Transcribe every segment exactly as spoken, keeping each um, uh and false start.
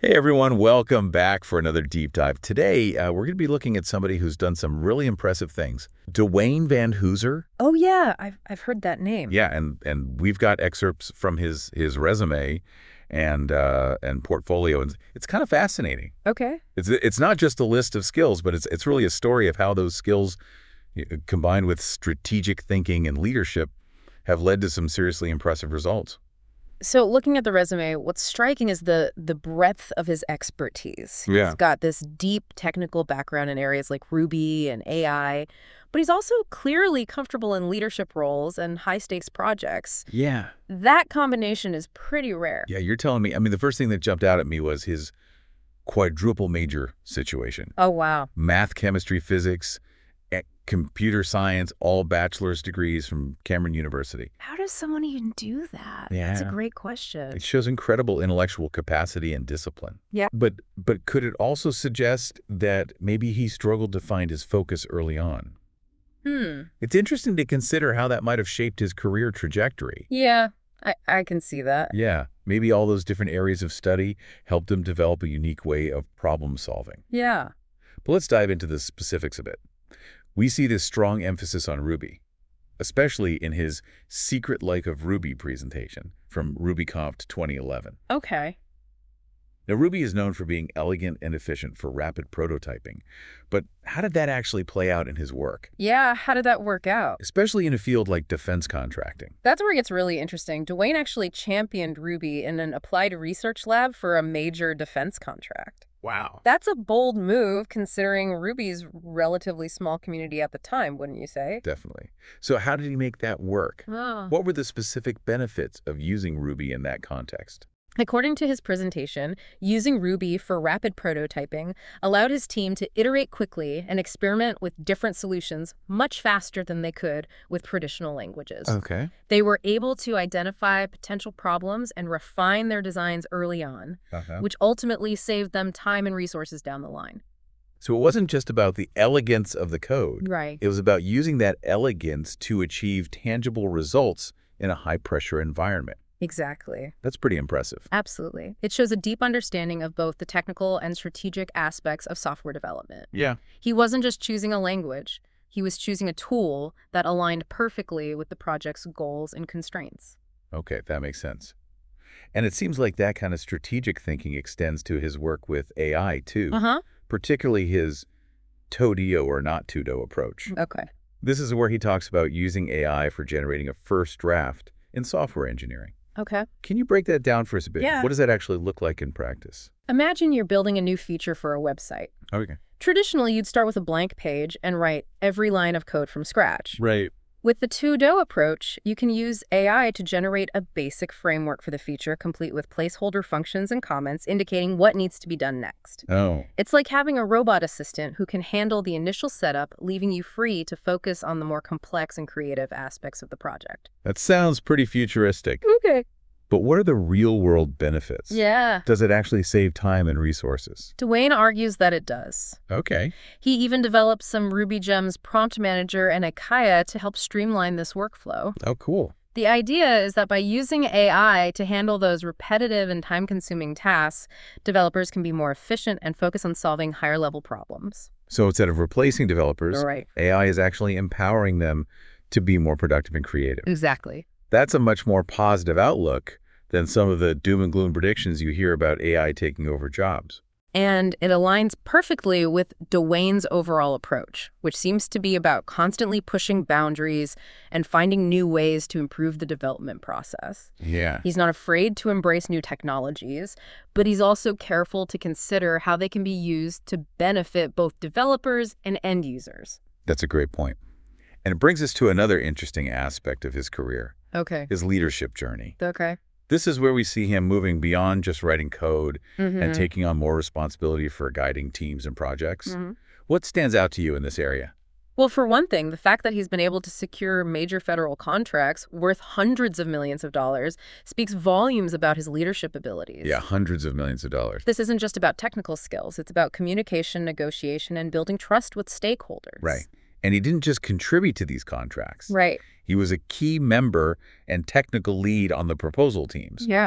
Hey everyone, welcome back for another deep dive. Today, uh, we're going to be looking at somebody who's done some really impressive things. Dwayne Van Hooser. Oh yeah, I've I've heard that name. Yeah, and and we've got excerpts from his his resume and uh, and portfolio, and it's kind of fascinating. Okay. It's it's not just a list of skills, but it's it's really a story of how those skills, combined with strategic thinking and leadership, have led to some seriously impressive results. So looking at the resume, what's striking is the the breadth of his expertise. Yeah. He's got this deep technical background in areas like Ruby and A I, but he's also clearly comfortable in leadership roles and high-stakes projects. Yeah. That combination is pretty rare. Yeah, you're telling me. I mean, the first thing that jumped out at me was his quadruple major situation. Oh, wow. Math, chemistry, physics, and computer science, all bachelor's degrees from Cameron University. How does someone even do that? Yeah. That's a great question. It shows incredible intellectual capacity and discipline. Yeah. But but could it also suggest that maybe he struggled to find his focus early on? Hmm. It's interesting to consider how that might have shaped his career trajectory. Yeah, I, I can see that. Yeah, maybe all those different areas of study helped him develop a unique way of problem solving. Yeah. But let's dive into the specifics a bit. We see this strong emphasis on Ruby, especially in his Secret Life of Ruby presentation from RubyConf twenty eleven. Okay. Now, Ruby is known for being elegant and efficient for rapid prototyping, but how did that actually play out in his work? Yeah, how did that work out? Especially in a field like defense contracting. That's where it gets really interesting. Dwayne actually championed Ruby in an applied research lab for a major defense contract. Wow. That's a bold move considering Ruby's relatively small community at the time, wouldn't you say? Definitely. So how did he make that work? Oh. What were the specific benefits of using Ruby in that context? According to his presentation, using Ruby for rapid prototyping allowed his team to iterate quickly and experiment with different solutions much faster than they could with traditional languages. Okay. They were able to identify potential problems and refine their designs early on, Uh-huh. which ultimately saved them time and resources down the line. So it wasn't just about the elegance of the code. Right. It was about using that elegance to achieve tangible results in a high-pressure environment. Exactly. That's pretty impressive. Absolutely. It shows a deep understanding of both the technical and strategic aspects of software development. Yeah. He wasn't just choosing a language. He was choosing a tool that aligned perfectly with the project's goals and constraints. Okay, that makes sense. And it seems like that kind of strategic thinking extends to his work with A I, too. Uh-huh. Particularly his TODO or not TODO approach. Okay. This is where he talks about using A I for generating a first draft in software engineering. Okay. Can you break that down for us a bit? Yeah. What does that actually look like in practice? Imagine you're building a new feature for a website. Okay. Traditionally, you'd start with a blank page and write every line of code from scratch. Right. With the TODO approach, you can use A I to generate a basic framework for the feature, complete with placeholder functions and comments indicating what needs to be done next. Oh. It's like having a robot assistant who can handle the initial setup, leaving you free to focus on the more complex and creative aspects of the project. That sounds pretty futuristic. Okay. But what are the real-world benefits? Yeah. Does it actually save time and resources? Dwayne argues that it does. Okay. He even developed some RubyGems Prompt Manager and Akaya to help streamline this workflow. Oh, cool. The idea is that by using A I to handle those repetitive and time-consuming tasks, developers can be more efficient and focus on solving higher-level problems. So instead of replacing developers, Right. A I is actually empowering them to be more productive and creative. Exactly. That's a much more positive outlook than some of the doom and gloom predictions you hear about A I taking over jobs. And it aligns perfectly with Dwayne's overall approach, which seems to be about constantly pushing boundaries and finding new ways to improve the development process. Yeah. He's not afraid to embrace new technologies, but he's also careful to consider how they can be used to benefit both developers and end users. That's a great point. And it brings us to another interesting aspect of his career, Okay. his leadership journey. Okay. This is where we see him moving beyond just writing code Mm-hmm. and taking on more responsibility for guiding teams and projects. Mm-hmm. What stands out to you in this area? Well, for one thing, the fact that he's been able to secure major federal contracts worth hundreds of millions of dollars speaks volumes about his leadership abilities. Yeah, hundreds of millions of dollars. This isn't just about technical skills. It's about communication, negotiation, and building trust with stakeholders. Right. And he didn't just contribute to these contracts. Right. He was a key member and technical lead on the proposal teams. Yeah.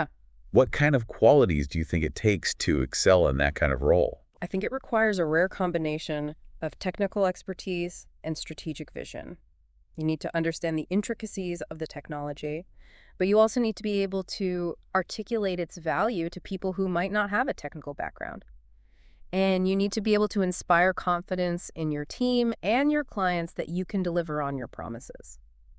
What kind of qualities do you think it takes to excel in that kind of role? I think it requires a rare combination of technical expertise and strategic vision. You need to understand the intricacies of the technology, but you also need to be able to articulate its value to people who might not have a technical background. And you need to be able to inspire confidence in your team and your clients that you can deliver on your promises.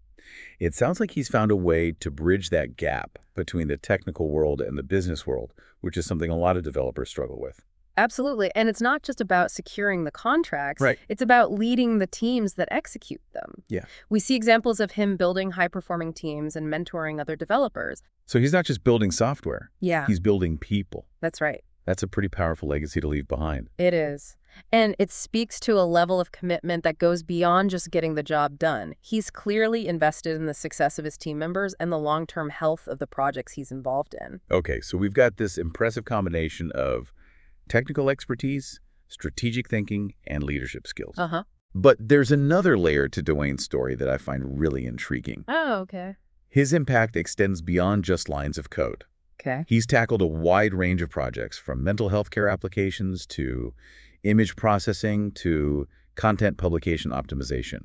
It sounds like he's found a way to bridge that gap between the technical world and the business world, which is something a lot of developers struggle with. Absolutely. And it's not just about securing the contracts. Right. It's about leading the teams that execute them. Yeah. We see examples of him building high-performing teams and mentoring other developers. So he's not just building software. Yeah, He's building people. that's right. That's a pretty powerful legacy to leave behind. It is. And it speaks to a level of commitment that goes beyond just getting the job done. He's clearly invested in the success of his team members and the long-term health of the projects he's involved in. Okay, so we've got this impressive combination of technical expertise, strategic thinking, and leadership skills. Uh-huh. But there's another layer to Dwayne's story that I find really intriguing. Oh, okay. His impact extends beyond just lines of code. Okay. He's tackled a wide range of projects, from mental health care applications to image processing to content publication optimization.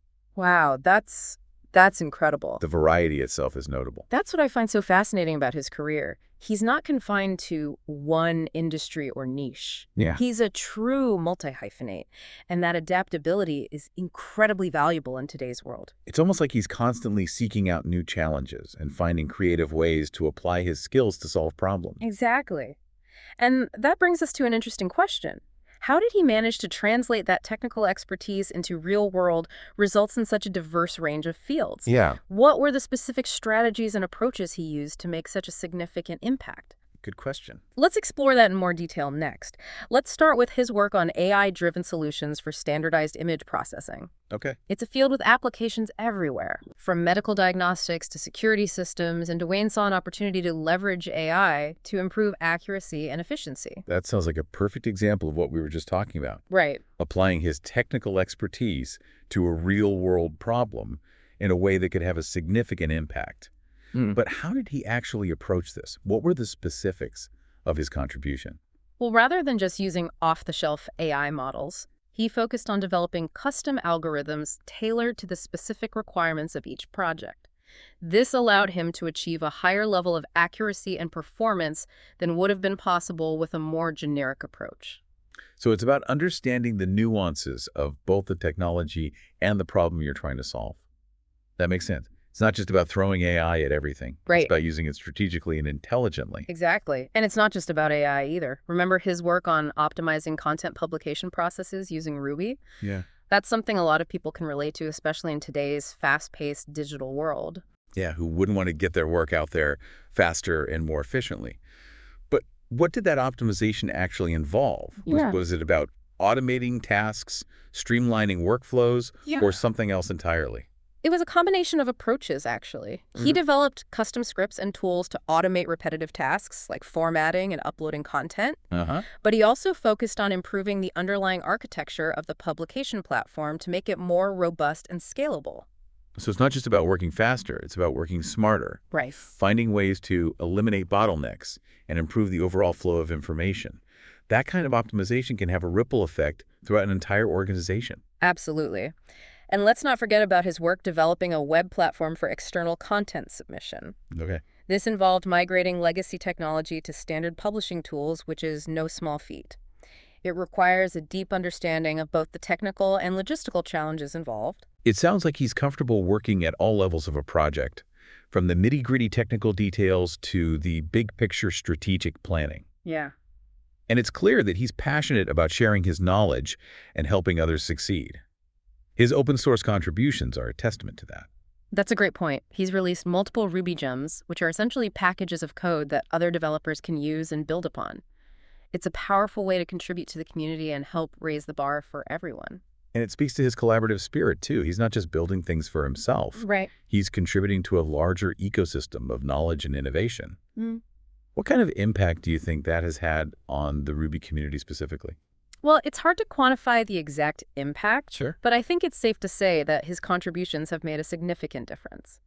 Wow, that's that's incredible. The variety itself is notable. That's what I find so fascinating about his career. He's not confined to one industry or niche. Yeah. He's a true multi-hyphenate, and that adaptability is incredibly valuable in today's world. It's almost like he's constantly seeking out new challenges and finding creative ways to apply his skills to solve problems. Exactly. And that brings us to an interesting question. How did he manage to translate that technical expertise into real-world results in such a diverse range of fields? Yeah. What were the specific strategies and approaches he used to make such a significant impact? Good question. Let's explore that in more detail next. Let's start with his work on A I-driven solutions for standardized image processing. Okay. It's a field with applications everywhere, from medical diagnostics to security systems, and Dwayne saw an opportunity to leverage A I to improve accuracy and efficiency. That sounds like a perfect example of what we were just talking about. Right. Applying his technical expertise to a real-world problem in a way that could have a significant impact. Mm. But how did he actually approach this? What were the specifics of his contribution? Well, rather than just using off-the-shelf A I models, he focused on developing custom algorithms tailored to the specific requirements of each project. This allowed him to achieve a higher level of accuracy and performance than would have been possible with a more generic approach. So it's about understanding the nuances of both the technology and the problem you're trying to solve. That makes sense. It's not just about throwing A I at everything. Right. It's about using it strategically and intelligently. Exactly. And it's not just about A I either. Remember his work on optimizing content publication processes using Ruby? Yeah. That's something a lot of people can relate to, especially in today's fast-paced digital world. Yeah, who wouldn't want to get their work out there faster and more efficiently. But what did that optimization actually involve? Yeah. Was, was it about automating tasks, streamlining workflows, Yeah. or something else entirely? It was a combination of approaches, actually. He Mhm. developed custom scripts and tools to automate repetitive tasks like formatting and uploading content, Uh-huh. but he also focused on improving the underlying architecture of the publication platform to make it more robust and scalable. So it's not just about working faster, it's about working smarter, Right. finding ways to eliminate bottlenecks and improve the overall flow of information. That kind of optimization can have a ripple effect throughout an entire organization. Absolutely. And let's not forget about his work developing a web platform for external content submission. Okay. This involved migrating legacy technology to standard publishing tools, which is no small feat. It requires a deep understanding of both the technical and logistical challenges involved. It sounds like he's comfortable working at all levels of a project, from the nitty-gritty technical details to the big-picture strategic planning. Yeah. And it's clear that he's passionate about sharing his knowledge and helping others succeed. His open-source contributions are a testament to that. That's a great point. He's released multiple Ruby gems, which are essentially packages of code that other developers can use and build upon. It's a powerful way to contribute to the community and help raise the bar for everyone. And it speaks to his collaborative spirit, too. He's not just building things for himself. Right. He's contributing to a larger ecosystem of knowledge and innovation. Mm. What kind of impact do you think that has had on the Ruby community specifically? Well, it's hard to quantify the exact impact, Sure. but I think it's safe to say that his contributions have made a significant difference.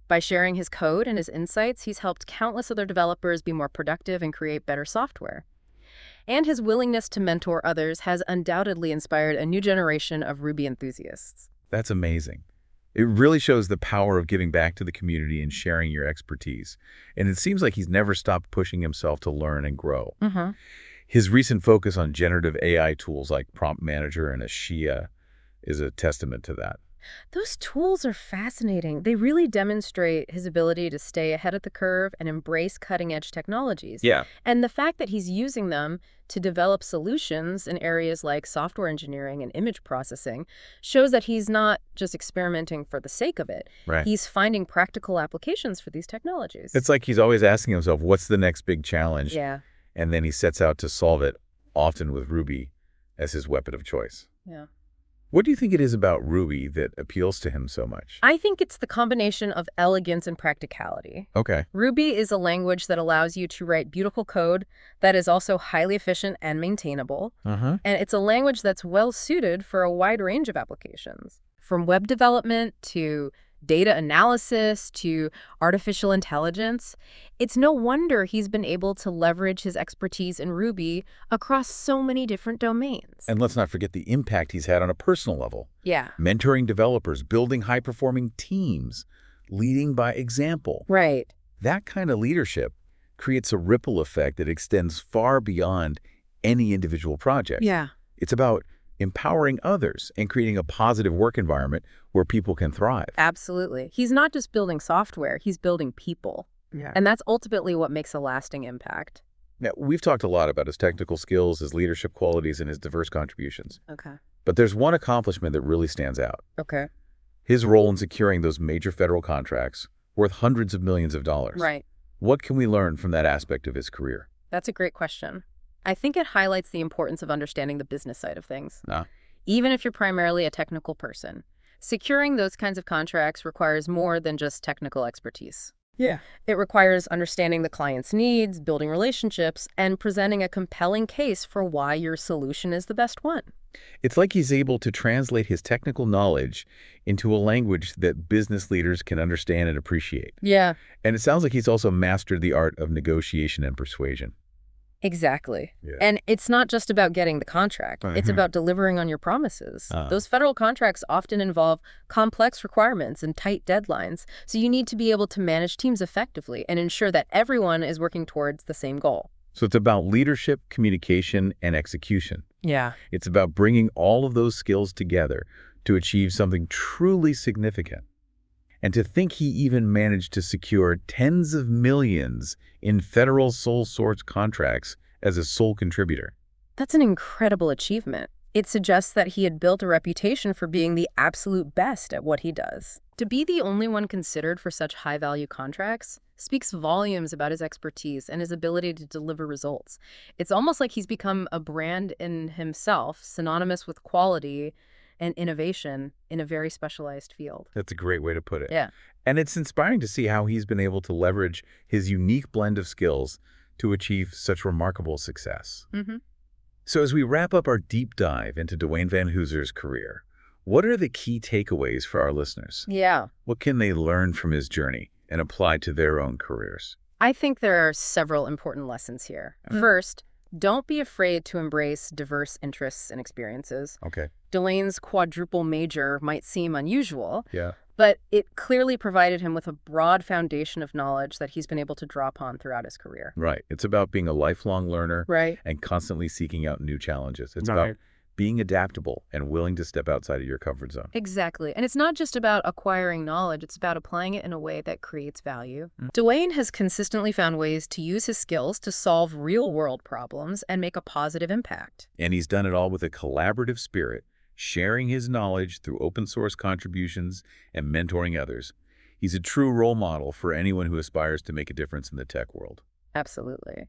By sharing his code and his insights, he's helped countless other developers be more productive and create better software. And his willingness to mentor others has undoubtedly inspired a new generation of Ruby enthusiasts. That's amazing. It really shows the power of giving back to the community and sharing your expertise. And it seems like he's never stopped pushing himself to learn and grow. Mm-hmm. His recent focus on generative A I tools like Prompt Manager and Ashia is a testament to that. Those tools are fascinating. They really demonstrate his ability to stay ahead of the curve and embrace cutting-edge technologies. Yeah. And the fact that he's using them to develop solutions in areas like software engineering and image processing shows that he's not just experimenting for the sake of it. Right. He's finding practical applications for these technologies. It's like he's always asking himself, what's the next big challenge? Yeah. And then he sets out to solve it, often with Ruby as his weapon of choice. Yeah. What do you think it is about Ruby that appeals to him so much? I think it's the combination of elegance and practicality. Okay. Ruby is a language that allows you to write beautiful code that is also highly efficient and maintainable. Uh-huh. And it's a language that's well suited for a wide range of applications, from web development to data analysis to artificial intelligence. It's no wonder he's been able to leverage his expertise in Ruby across so many different domains. And let's not forget the impact he's had on a personal level. Yeah. Mentoring developers, building high-performing teams, leading by example. Right. That kind of leadership creates a ripple effect that extends far beyond any individual project. Yeah. It's about empowering others and creating a positive work environment where people can thrive. Absolutely. He's not just building software, he's building people. Yeah. And that's ultimately what makes a lasting impact. Now, we've talked a lot about his technical skills, his leadership qualities, and his diverse contributions. Okay. But there's one accomplishment that really stands out. Okay. His role in securing those major federal contracts worth hundreds of millions of dollars. Right. What can we learn from that aspect of his career? That's a great question. I think it highlights the importance of understanding the business side of things. Ah. Even if you're primarily a technical person, securing those kinds of contracts requires more than just technical expertise. Yeah. It requires understanding the client's needs, building relationships, and presenting a compelling case for why your solution is the best one. It's like he's able to translate his technical knowledge into a language that business leaders can understand and appreciate. Yeah. And it sounds like he's also mastered the art of negotiation and persuasion. Exactly. Yeah. And it's not just about getting the contract. Uh-huh. It's about delivering on your promises. Uh. Those federal contracts often involve complex requirements and tight deadlines, so you need to be able to manage teams effectively and ensure that everyone is working towards the same goal. So it's about leadership, communication, and execution. Yeah. It's about bringing all of those skills together to achieve something truly significant. And to think he even managed to secure tens of millions in federal sole source contracts as a sole contributor. That's an incredible achievement. It suggests that he had built a reputation for being the absolute best at what he does. To be the only one considered for such high-value contracts speaks volumes about his expertise and his ability to deliver results. It's almost like he's become a brand in himself, synonymous with quality and innovation in a very specialized field. That's a great way to put it. Yeah. And it's inspiring to see how he's been able to leverage his unique blend of skills to achieve such remarkable success. Mm-hmm. So as we wrap up our deep dive into Dwayne Van Hooser's career, what are the key takeaways for our listeners? Yeah. What can they learn from his journey and apply to their own careers? I think there are several important lessons here. Mm. First, don't be afraid to embrace diverse interests and experiences. Okay. Dwayne's quadruple major might seem unusual, Yeah. but it clearly provided him with a broad foundation of knowledge that he's been able to draw upon throughout his career. Right. It's about being a lifelong learner Right. and constantly seeking out new challenges. It's Right. about being adaptable and willing to step outside of your comfort zone. Exactly. And it's not just about acquiring knowledge, it's about applying it in a way that creates value. Mm. Dwayne has consistently found ways to use his skills to solve real-world problems and make a positive impact. And he's done it all with a collaborative spirit, sharing his knowledge through open source contributions and mentoring others. He's a true role model for anyone who aspires to make a difference in the tech world. Absolutely.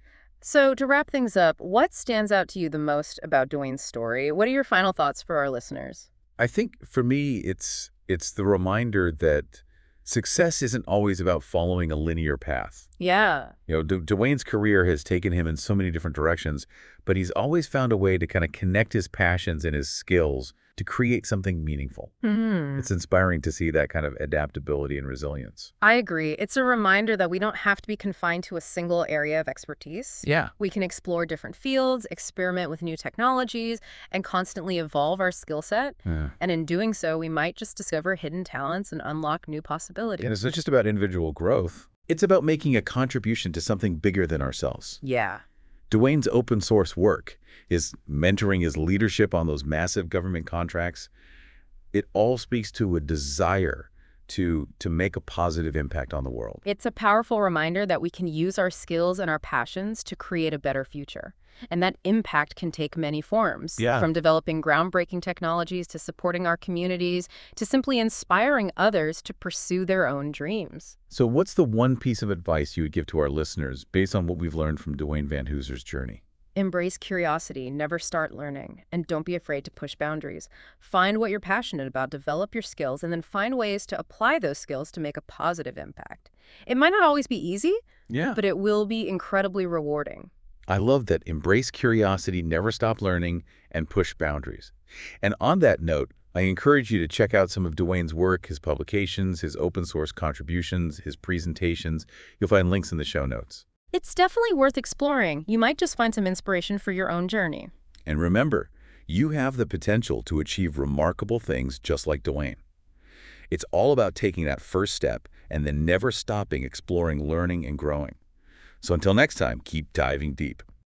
So to wrap things up, what stands out to you the most about Dwayne's story? What are your final thoughts for our listeners? I think for me, it's it's the reminder that success isn't always about following a linear path. Yeah. You know, D- Dwayne's career has taken him in so many different directions, but he's always found a way to kind of connect his passions and his skills to create something meaningful. Hmm. It's inspiring to see that kind of adaptability and resilience. I agree. It's a reminder that we don't have to be confined to a single area of expertise. Yeah. We can explore different fields, experiment with new technologies, and constantly evolve our skill set. Yeah. And in doing so, we might just discover hidden talents and unlock new possibilities. And it's not just about individual growth. It's about making a contribution to something bigger than ourselves. Yeah. Dwayne's open source work, his mentoring, his leadership on those massive government contracts, it all speaks to a desire to, to make a positive impact on the world. It's a powerful reminder that we can use our skills and our passions to create a better future. And that impact can take many forms, Yeah. from developing groundbreaking technologies to supporting our communities to simply inspiring others to pursue their own dreams. So what's the one piece of advice you would give to our listeners based on what we've learned from Dwayne Van Hooser's journey? Embrace curiosity, never start learning, and don't be afraid to push boundaries. Find what you're passionate about, develop your skills, and then find ways to apply those skills to make a positive impact. It might not always be easy, Yeah. but it will be incredibly rewarding. I love that. Embrace curiosity, never stop learning, and push boundaries. And on that note, I encourage you to check out some of Dwayne's work, his publications, his open source contributions, his presentations. You'll find links in the show notes. It's definitely worth exploring. You might just find some inspiration for your own journey. And remember, you have the potential to achieve remarkable things just like Dwayne. It's all about taking that first step and then never stopping exploring, learning, and growing. So until next time, keep diving deep.